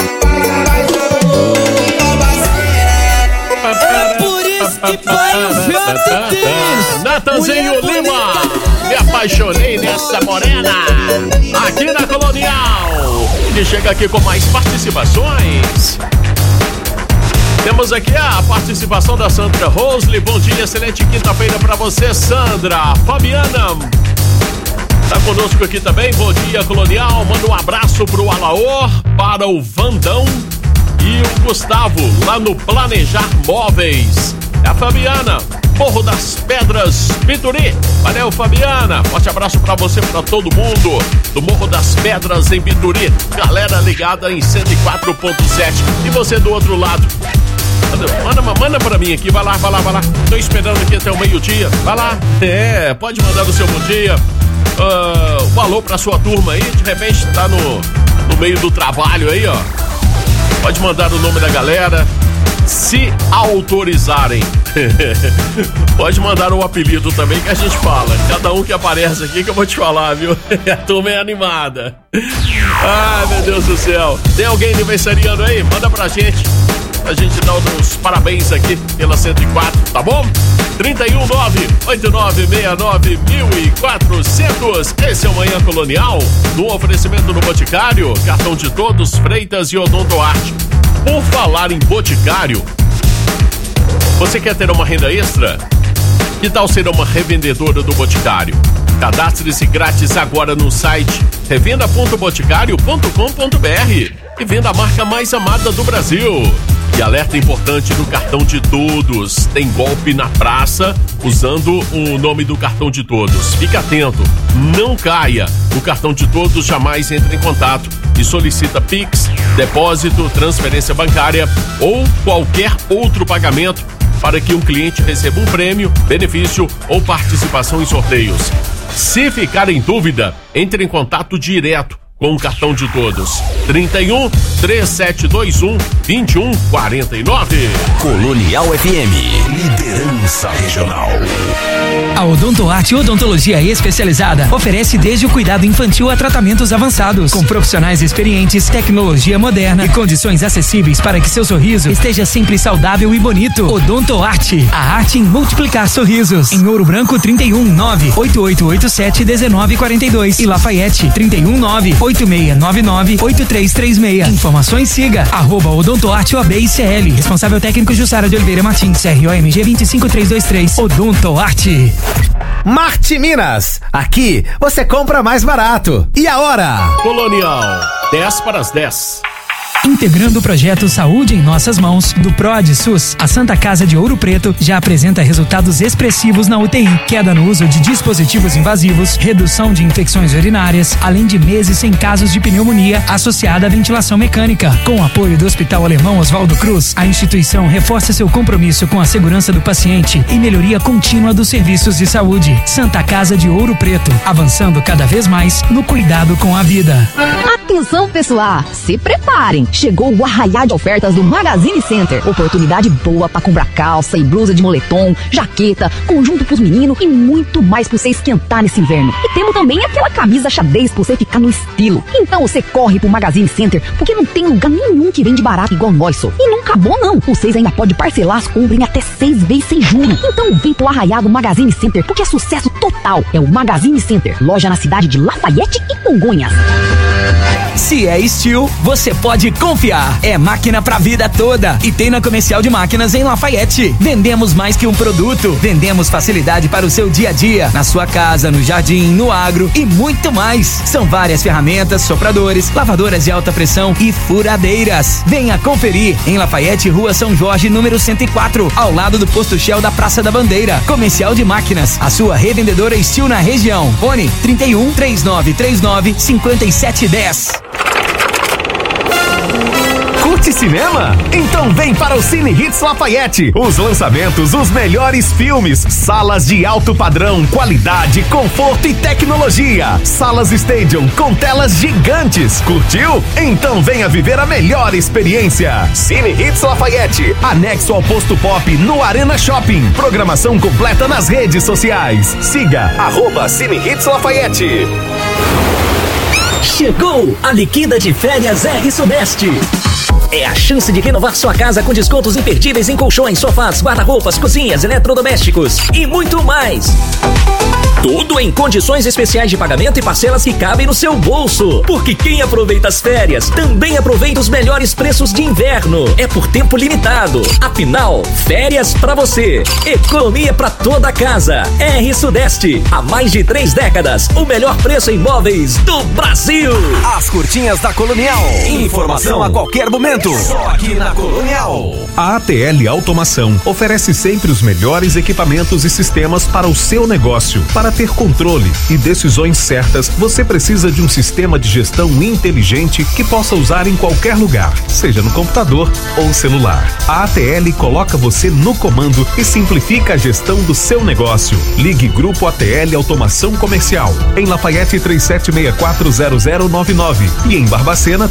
Speaker 15: Que rouba a cena.
Speaker 11: É por isso que vai o JT.
Speaker 2: Natanzinho Lima, me apaixonei nessa morena, aqui na Colonial. Ele chega aqui com mais participações. Temos aqui a participação da Sandra Rosli. Bom dia, excelente quinta-feira pra você, Sandra. Fabiana tá conosco aqui também. Bom dia, Colonial. Manda um abraço pro Alaor, para o Vandão e o Gustavo, lá no Planejar Móveis. É a Fabiana, Morro das Pedras, Bituri. Valeu, Fabiana. Forte abraço pra você, pra todo mundo do Morro das Pedras, em Bituri. Galera ligada em 104.7. E você do outro lado, Manda pra mim aqui, vai lá. Tô esperando aqui até o meio-dia. Vai lá. Pode mandar o seu bom dia. Um alô pra sua turma aí. De repente tá no meio do trabalho aí, ó. Pode mandar o nome da galera, se autorizarem. Pode mandar o apelido também que a gente fala. Cada um que aparece aqui que eu vou te falar, viu? A turma é animada. Ai, meu Deus do céu. Tem alguém aniversariando aí? Manda pra gente. A gente dá os parabéns aqui pela 104, tá bom? 319-8969-1400. Esse é o Manhã Colonial, no oferecimento do Boticário, Cartão de Todos, Freitas e Odontoarte. Por falar em Boticário, você quer ter uma renda extra? Que tal ser uma revendedora do Boticário? Cadastre-se grátis agora no site revenda.boticário.com.br e venda a marca mais amada do Brasil. E alerta importante do Cartão de Todos: tem golpe na praça usando o nome do Cartão de Todos. Fique atento, não caia. O Cartão de Todos jamais entra em contato e solicita Pix, depósito, transferência bancária ou qualquer outro pagamento para que um cliente receba um prêmio, benefício ou participação em sorteios. Se ficar em dúvida, entre em contato direto com o Cartão de Todos. 31-3721-2149.
Speaker 16: Colonial FM, liderança regional.
Speaker 5: A Odontoarte Odontologia Especializada oferece desde o cuidado infantil a tratamentos avançados, com profissionais experientes, tecnologia moderna e condições acessíveis para que seu sorriso esteja sempre saudável e bonito. Odontoarte, a arte em multiplicar sorrisos. Em Ouro Branco, 319-8887-1942 e Lafayette, 319-8699-8336. Informações, siga @Odontoarte OAB-ICL. Responsável técnico Jussara de Oliveira Martins, CROMG 25323. Odontoarte.
Speaker 13: Marte Minas, aqui você compra mais barato. E a hora?
Speaker 2: Colonial, 10 para as 10.
Speaker 5: Integrando o projeto Saúde em Nossas Mãos, do PROAD SUS, a Santa Casa de Ouro Preto já apresenta resultados expressivos na UTI, queda no uso de dispositivos invasivos, redução de infecções urinárias, além de meses sem casos de pneumonia associada à ventilação mecânica. Com o apoio do Hospital Alemão Oswaldo Cruz, a instituição reforça seu compromisso com a segurança do paciente e melhoria contínua dos serviços de saúde. Santa Casa de Ouro Preto, avançando cada vez mais no cuidado com a vida.
Speaker 17: Atenção, pessoal, se preparem. Chegou o arraiá de ofertas do Magazine Center. Oportunidade boa para comprar calça e blusa de moletom, jaqueta, conjunto pros meninos e muito mais pra você esquentar nesse inverno. E temos também aquela camisa xadrez pra você ficar no estilo. Então você corre pro Magazine Center, porque não tem lugar nenhum que vende barato igual nós, só. E não acabou não. Vocês ainda podem parcelar as compras em até 6 vezes sem juros. Então vem pro arraiá do Magazine Center, porque é sucesso total. É o Magazine Center, loja na cidade de Lafayette e Congonhas.
Speaker 5: Se é Steel, você pode confiar. É máquina pra vida toda. E tem na Comercial de Máquinas em Lafayette. Vendemos mais que um produto. Vendemos facilidade para o seu dia a dia. Na sua casa, no jardim, no agro e muito mais. São várias ferramentas, sopradores, lavadoras de alta pressão e furadeiras. Venha conferir. Em Lafayette, Rua São Jorge, número 104. Ao lado do Posto Shell da Praça da Bandeira. Comercial de Máquinas. A sua revendedora Steel na região. Fone 31-3939-5710.
Speaker 1: Curte cinema? Então vem para o Cine Hits Lafayette. Os lançamentos, os melhores filmes, salas de alto padrão, qualidade, conforto e tecnologia. Salas Stadium com telas gigantes. Curtiu? Então venha viver a melhor experiência. Cine Hits Lafayette, anexo ao Posto Pop no Arena Shopping. Programação completa nas redes sociais. Siga @Cine Hits Lafayette.
Speaker 19: Chegou a liquida de férias R Sudeste. É a chance de renovar sua casa com descontos imperdíveis em colchões, sofás, guarda-roupas, cozinhas, eletrodomésticos e muito mais. Tudo em condições especiais de pagamento e parcelas que cabem no seu bolso. Porque quem aproveita as férias também aproveita os melhores preços de inverno. É por tempo limitado. Afinal, férias pra você. Economia pra toda a casa. R Sudeste. Há mais de 3 décadas. O melhor preço em imóveis do Brasil.
Speaker 16: As curtinhas da Colonial. Informação a qualquer momento.
Speaker 13: oferecimento.
Speaker 16: Só aqui na Colonial.
Speaker 4: A ATL Automação oferece sempre os melhores equipamentos e sistemas para o seu negócio. Para ter controle e decisões certas, você precisa de um sistema de gestão inteligente que possa usar em qualquer lugar, seja no computador ou celular. A ATL coloca você no comando e simplifica a gestão do seu negócio. Ligue Grupo ATL Automação Comercial em Lafayette 37640099 e em Barbacena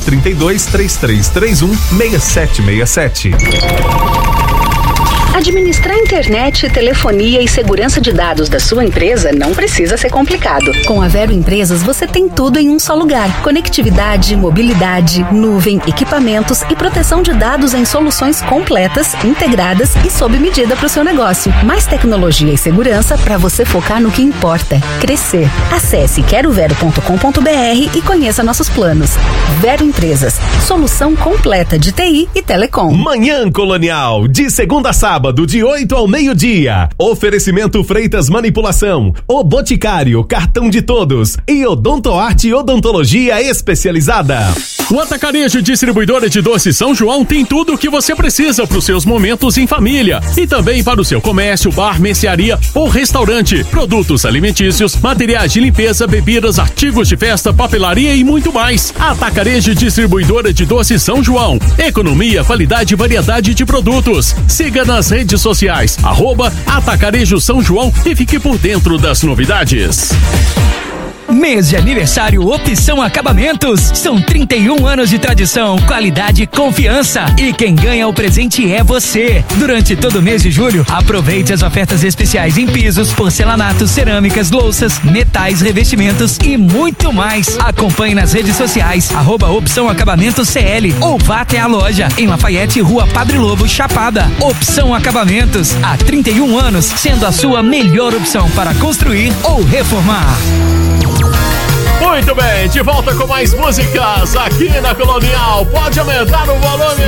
Speaker 4: 3233316767.
Speaker 17: Administrar internet, telefonia e segurança de dados da sua empresa não precisa ser complicado. Com a Vero Empresas você tem tudo em um só lugar. Conectividade, mobilidade, nuvem, equipamentos e proteção de dados em soluções completas, integradas e sob medida para o seu negócio. Mais tecnologia e segurança para você focar no que importa: crescer. Acesse querovero.com.br e conheça nossos planos. Vero Empresas, solução completa de TI e telecom.
Speaker 1: Manhã Colonial, de segunda a sábado, de 8 ao meio-dia. Oferecimento Freitas Manipulação, O Boticário, Cartão de Todos e Odontoarte Odontologia Especializada.
Speaker 2: O Atacarejo Distribuidora de Doces São João tem tudo o que você precisa para os seus momentos em família e também para o seu comércio, bar, mercearia ou restaurante. Produtos alimentícios, materiais de limpeza, bebidas, artigos de festa, papelaria e muito mais. Atacarejo Distribuidora de Doces São João. Economia, qualidade e variedade de produtos. Siga nas redes sociais, @Atacarejo São João e fique por dentro das novidades.
Speaker 5: Mês de aniversário Opção Acabamentos. São 31 anos de tradição, qualidade e confiança. E quem ganha o presente é você. Durante todo o mês de julho, aproveite as ofertas especiais em pisos, porcelanatos, cerâmicas, louças, metais, revestimentos e muito mais. Acompanhe nas redes sociais, @Opção Acabamentos CL ou vá até a loja em Lafayette, Rua Padre Lobo, Chapada. Opção Acabamentos, há 31 anos, sendo a sua melhor opção para construir ou reformar.
Speaker 2: Muito bem, de volta com mais músicas aqui na Colonial. Pode aumentar o volume.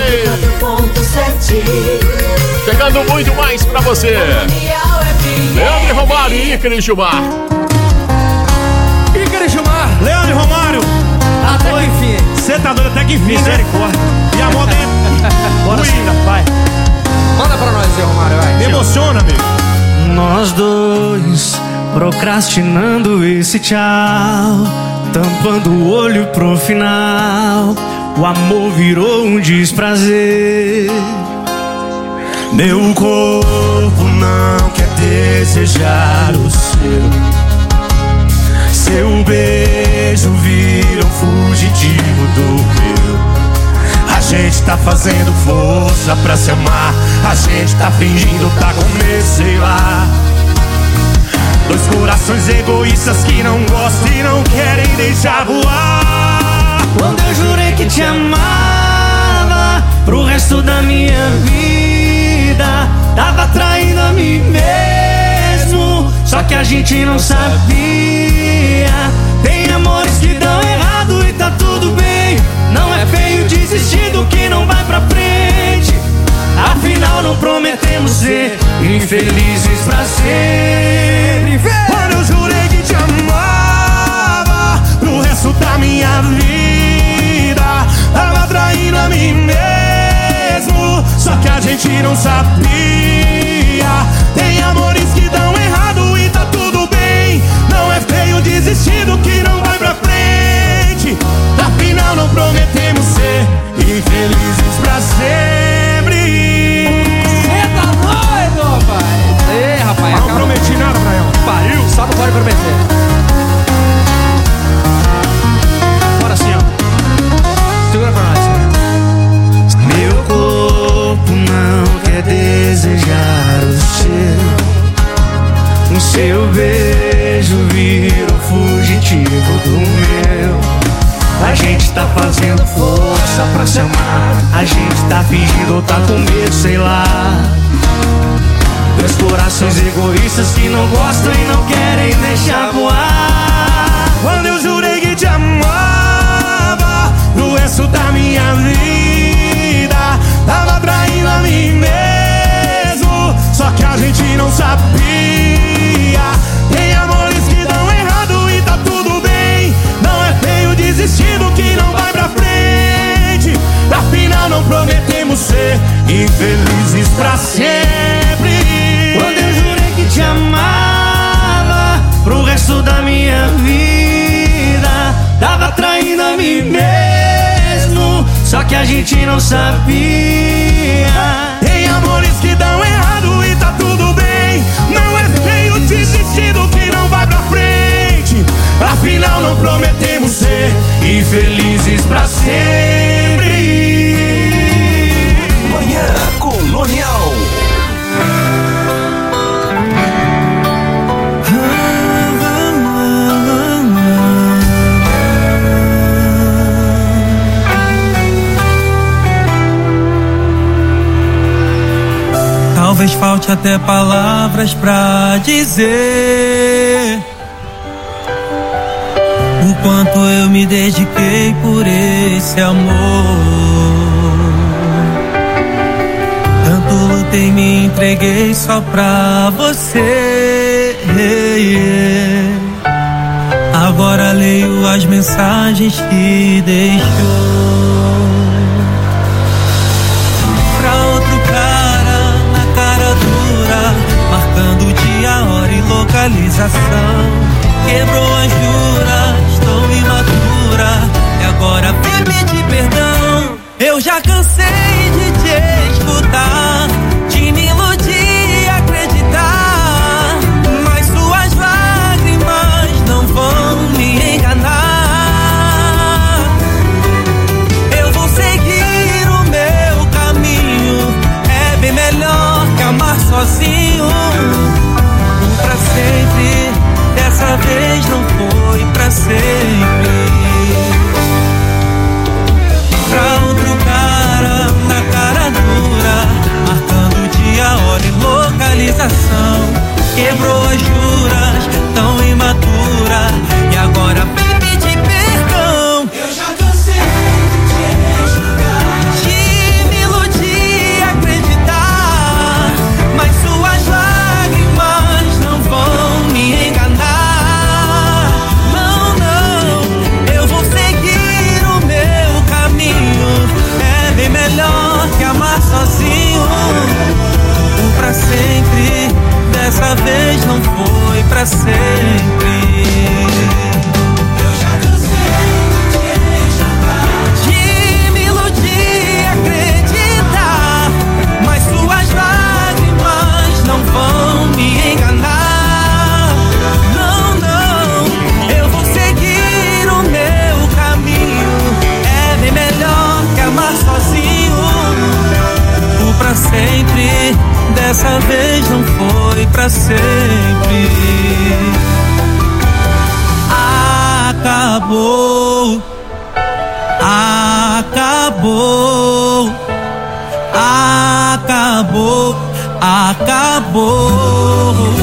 Speaker 2: Chegando muito mais pra você. Leandro Romário e Ícaro Gilmar.
Speaker 14: Ícaro Gilmar, Leandro Romário. Até que enfim. Você tá doido até que enfim, misericórdia. E a moda é... Bora sim, vai. Manda pra nós, Zé Romário, vai. Me emociona, amigo.
Speaker 11: Nós dois procrastinando esse tchau, tampando o olho pro final. O amor virou um desprazer. Meu corpo não quer desejar o seu. Seu beijo vira um fugitivo do meu. A gente tá fazendo força pra se amar. A gente tá fingindo tá com medo, sei lá. Dois corações egoístas que não gostam e não querem deixar voar. Quando eu jurei que te amava pro resto da minha vida, tava traindo a mim mesmo, só que a gente não sabia. Tem amores que dão errado e tá tudo bem. Não é feio desistir do que não vai pra frente. Afinal não prometemos ser infelizes pra sempre. Quando eu jurei que te amava pro resto da minha vida, tava traindo a mim mesmo, só que a gente não sabia. Tem amores que dão errado e tá tudo bem. Não é feio desistir do que não vai pra frente. Afinal não prometemos ser infelizes pra sempre. Cê tá doido, rapaz? Ei, rapaz, não prometi nada pra ela. Pariu, só não pode prometer. Bora assim, ó. Segura pra nós. Meu corpo não quer desejar o seu beijo vira o fugitivo do meu. A gente tá fazendo força pra se amar. A gente tá fingindo ou tá com medo, sei lá. Dois corações egoístas que não gostam e não querem deixar voar. Quando eu jurei que te amava pro resto da minha vida, tava traindo a mim mesmo, só que a gente não sabia. Tem amores que dão errado e tá tudo bem. Não é feio desistir do que não vai pra frente. Afinal não
Speaker 10: e felizes pra sempre. Quando eu jurei que te amava pro resto da minha vida, tava traindo a mim mesmo, só que a gente não sabia. Tem amores que dão errado e tá tudo bem. Não é feio desistir do que não vai pra frente. Afinal não prometemos ser infelizes pra sempre.
Speaker 16: Manhã Colonial.
Speaker 11: Talvez falte até palavras pra dizer o quanto eu me dediquei por esse amor. Tanto lutei, me entreguei só pra você. Agora leio as mensagens que deixou. Marcando o dia, hora e localização. Quebrou as juras, tão imatura, e agora vem pedir perdão. Eu já cansei de te escutar, de me iludir e acreditar, mas suas lágrimas não vão me enganar. Eu vou seguir o meu caminho, é bem melhor que amar sozinho. Pra sempre, dessa vez não foi pra sempre. Pra outro cara, na cara dura, marcando dia, hora e localização. Quebrou as juras, tão imatura, e agora vem pedir perdão. Eu já cansei de te julgar, de me iludir e acreditar, mas suas lágrimas não vão me enganar. Não, não, eu vou seguir o meu caminho. É bem melhor que amar sozinho. Pra sempre, dessa vez não foi pra sempre. Eu já cansei de me iludir e acreditar, mas suas lágrimas não vão me enganar. Não, não, eu vou seguir o meu caminho. É bem melhor que amar sozinho. O pra sempre, dessa vez não foi pra sempre. Acabou, acabou, acabou, acabou.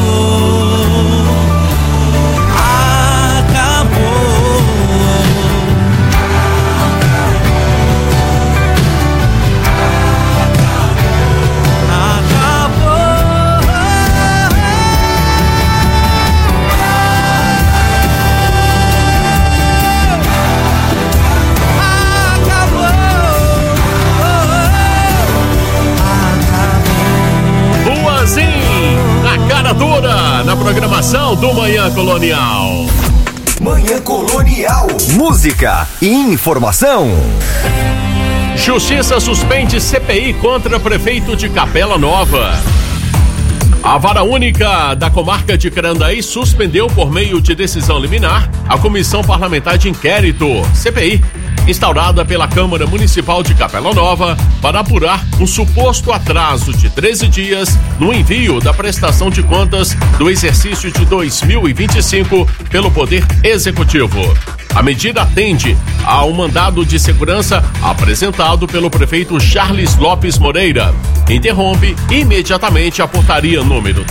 Speaker 2: Dura na programação do Manhã Colonial.
Speaker 16: Manhã Colonial. Música e informação.
Speaker 2: Justiça suspende CPI contra prefeito de Capela Nova. A Vara Única da Comarca de Carandaí suspendeu por meio de decisão liminar a Comissão Parlamentar de Inquérito, CPI, instaurada pela Câmara Municipal de Capela Nova para apurar um suposto atraso de 13 dias no envio da prestação de contas do exercício de 2025 pelo Poder Executivo. A medida atende ao mandado de segurança apresentado pelo prefeito Charles Lopes Moreira. Interrompe imediatamente a portaria número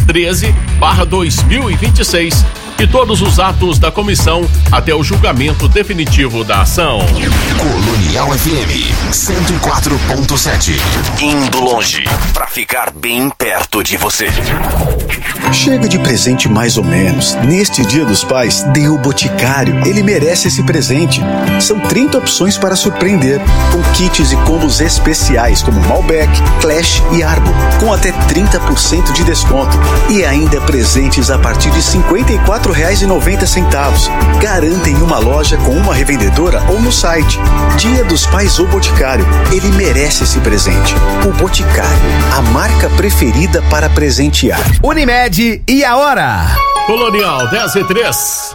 Speaker 2: 13/2026 e todos os atos da comissão até o julgamento definitivo da ação.
Speaker 16: Colonial FM 104.7. Indo longe pra ficar bem perto de você.
Speaker 20: Chega de presente mais ou menos. Neste Dia dos Pais, dê o Boticário. Ele merece esse presente. São 30 opções para surpreender, com kits e combos especiais como Malbec, Clash e Arbo, com até 30% de desconto. E ainda presentes a partir de R$ 54,90. Garanta em uma loja com uma revendedora ou no site. Dia dos Pais, o Boticário. Ele merece esse presente. O Boticário, a marca preferida para presentear.
Speaker 13: Unimed, e a hora?
Speaker 2: Colonial 10:03.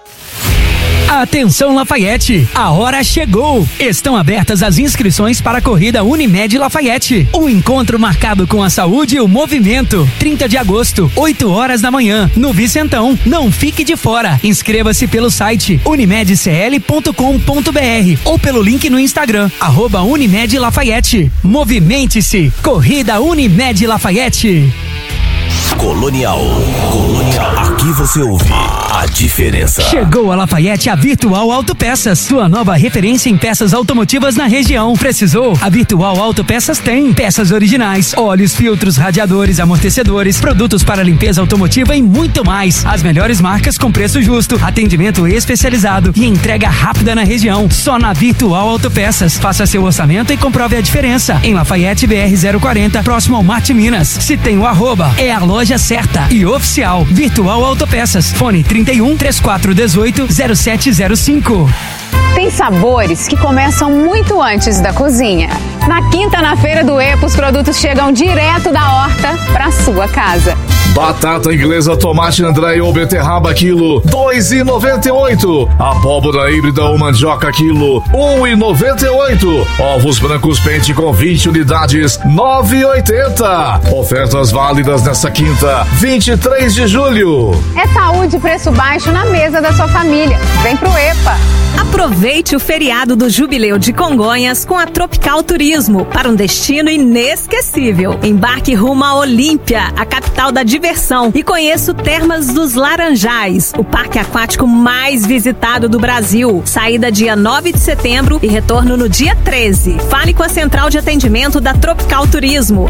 Speaker 5: Atenção Lafayette, a hora chegou! Estão abertas as inscrições para a corrida Unimed Lafayette. Um encontro marcado com a saúde e o movimento. 30 de agosto, 8 horas da manhã, no Vicentão. Não fique de fora. Inscreva-se pelo site unimedcl.com.br ou pelo link no Instagram, @Unimed Lafayette. Movimente-se! Corrida Unimed Lafayette.
Speaker 16: Colonial. Aqui você ouve a diferença.
Speaker 5: Chegou a Lafayette a Virtual Autopeças, sua nova referência em peças automotivas na região. Precisou? A Virtual Autopeças tem peças originais, óleos, filtros, radiadores, amortecedores, produtos para limpeza automotiva e muito mais. As melhores marcas com preço justo, atendimento especializado e entrega rápida na região. Só na Virtual Autopeças. Faça seu orçamento e comprove a diferença. Em Lafayette BR 040, próximo ao Marte Minas. Se tem o @ é a loja certa e oficial. Virtual Autopeças. Fone 31 3418 0705.
Speaker 21: Tem sabores que começam muito antes da cozinha. Na quinta, na Feira do EPA, os produtos chegam direto da horta para sua casa.
Speaker 22: Batata inglesa, tomate André ou beterraba quilo, R$2,98. Abóbora híbrida ou mandioca quilo, R$1,98. Ovos brancos pente com 20 unidades, R$9,80. Ofertas válidas nessa quinta, 23 de julho.
Speaker 21: É saúde e preço baixo na mesa da sua família. Vem pro EPA.
Speaker 3: Aproveite o feriado do Jubileu de Congonhas com a Tropical Turismo para um destino inesquecível. Embarque rumo a Olímpia, a capital da diversão, e conheça o Termas dos Laranjais, o parque aquático mais visitado do Brasil. Saída dia 9 de setembro e retorno no dia 13. Fale com a central de atendimento da Tropical Turismo,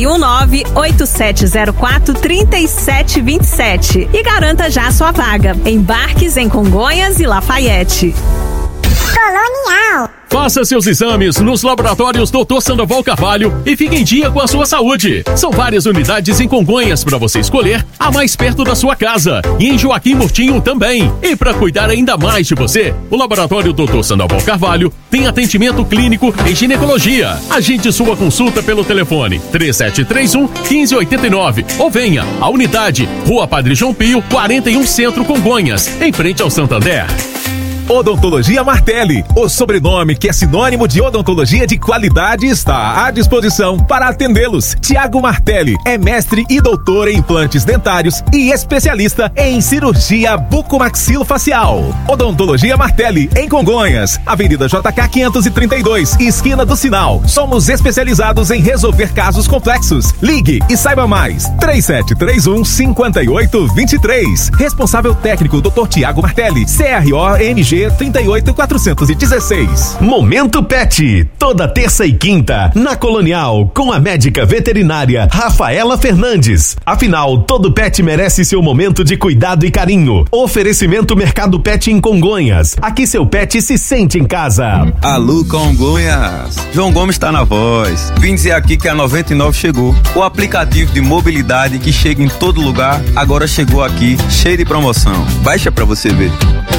Speaker 3: 319-8704-3727 e garanta já a sua vaga. Embarques em Congonhas e Lafayette.
Speaker 2: Colonial. Faça seus exames nos laboratórios Dr. Sandoval Carvalho e fique em dia com a sua saúde. São várias unidades em Congonhas para você escolher a mais perto da sua casa. E em Joaquim Murtinho também. E para cuidar ainda mais de você, o laboratório Dr. Sandoval Carvalho tem atendimento clínico em ginecologia. Agende sua consulta pelo telefone 3731-1589 ou venha à unidade Rua Padre João Pio, 41 Centro, Congonhas, em frente ao Santander.
Speaker 4: Odontologia Martelli, o sobrenome que é sinônimo de odontologia de qualidade, está à disposição para atendê-los. Tiago Martelli é mestre e doutor em implantes dentários e especialista em cirurgia bucomaxilofacial. Odontologia Martelli, em Congonhas, Avenida JK 532, esquina do Sinal. Somos especializados em resolver casos complexos. Ligue e saiba mais. 3731-5823. Responsável técnico Dr. Tiago Martelli, CRO-MG 38416.
Speaker 1: Momento Pet, toda terça e quinta, na Colonial, com a médica veterinária Rafaela Fernandes. Afinal, todo pet merece seu momento de cuidado e carinho. Oferecimento Mercado Pet em Congonhas. Aqui seu pet se sente em casa.
Speaker 24: Alô, Congonhas. João Gomes está na voz. Vim dizer aqui que a 99 chegou. O aplicativo de mobilidade que chega em todo lugar, agora chegou aqui, cheio de promoção. Baixa pra você ver.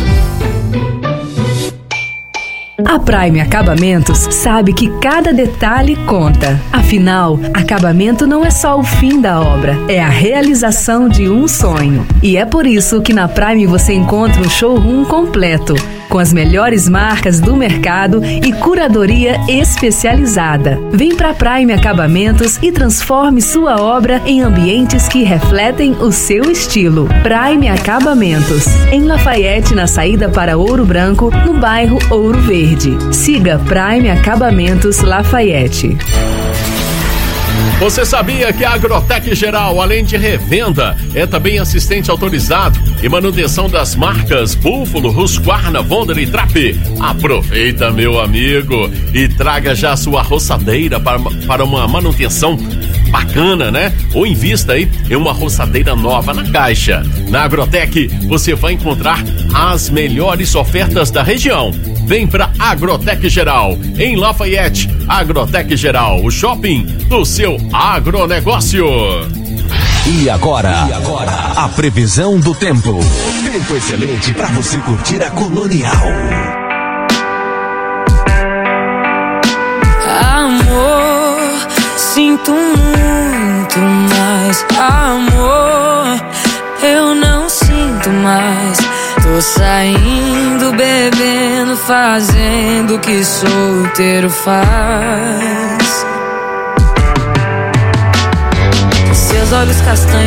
Speaker 25: A Prime Acabamentos sabe que cada detalhe conta. Afinal, acabamento não é só o fim da obra, é a realização de um sonho. E é por isso que na Prime você encontra um showroom completo, com as melhores marcas do mercado e curadoria especializada. Vem pra Prime Acabamentos e transforme sua obra em ambientes que refletem o seu estilo. Prime Acabamentos, em Lafayette, na saída para Ouro Branco, no bairro Ouro Verde. Siga Prime Acabamentos Lafayette.
Speaker 2: Você sabia que a Agrotec Geral, além de revenda, é também assistente autorizado e manutenção das marcas Búfalo, Husqvarna, Wonder e Trap? Aproveita, meu amigo, e traga já a sua roçadeira para uma manutenção bacana, né? Ou invista aí em uma roçadeira nova na caixa. Na Agrotec, você vai encontrar as melhores ofertas da região. Vem pra Agrotec Geral, em Lafayette. Agrotec Geral, o shopping do seu agronegócio.
Speaker 16: E agora, a previsão do tempo. Tempo excelente para você curtir a Colonial.
Speaker 6: Amor, sinto muito mais. Amor, eu não sinto mais. Tô saindo, bebendo, fazendo o que solteiro faz. Seus olhos castanhos